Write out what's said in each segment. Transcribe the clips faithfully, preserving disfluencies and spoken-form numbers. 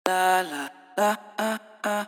La, la, la, ah, ah,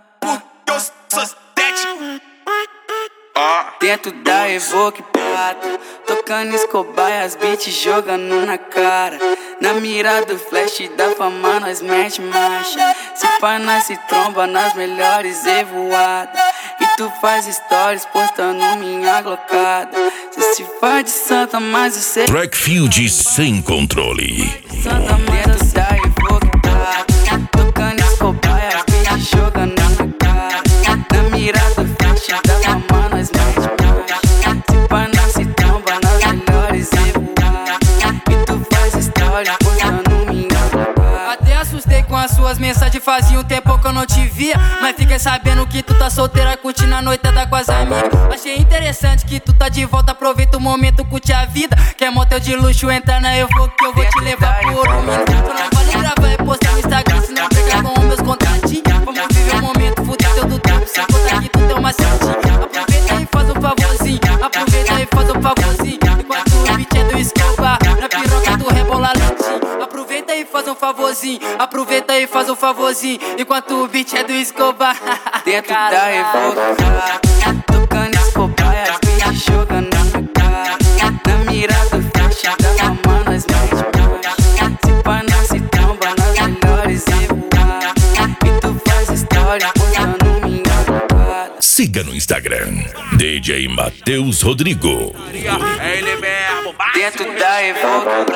ah. Dentro da Evoque prata, tocando Escobar e as beats jogando na cara. Na mira do flash da fama nós mete marcha. Se pá nós se tromba nas melhores evoadas. E tu faz stories postando minha glocada. Cê se faz de santa, mas eu sei Trackfield sem controle. Santa dentro da Evoque prata, tocando Escobar e as beats jogando na cara. Na mira do flash da fama nós mete marcha. Se pá nós se tromba nas melhores evoadas. E tu faz stories postando minha glocada. Até assustei com as suas mensagens, fazia um tempo que eu não te via. Mas fiquei sabendo que tu tá solteira, curtindo a noitada com as amigas. Achei interessante que tu tá de volta, aproveita o momento, curte a vida. Quer motel de luxo, entra na Evoque que eu vou te levar por um minuto. Tu não vale gravar e postar no Instagram, se não pegar com os meus contatinhos. Vamos viver o momento, fuder teu do tempo, sem contar que tu tem uma certinha. Aproveita e faz um favorzinho, aproveita e faz um favorzinho. Enquanto o beat é do Escobar, na piroca tu rebola lentinho. Aproveita e faz um favorzinho, aproveita e faz um favorzinho. Enquanto o beat é do Escobar. Dentro da Evoque prata, tocando Escobar e as beats jogando na cara. Na mira do flash da fama nós mete marcha. Se pá nós se tromba nas melhores evoadas. E tu faz stories postando minha glocada. Siga no Instagram D J Matheus Rodrigo. É ele mesmo. Dentro da Evoque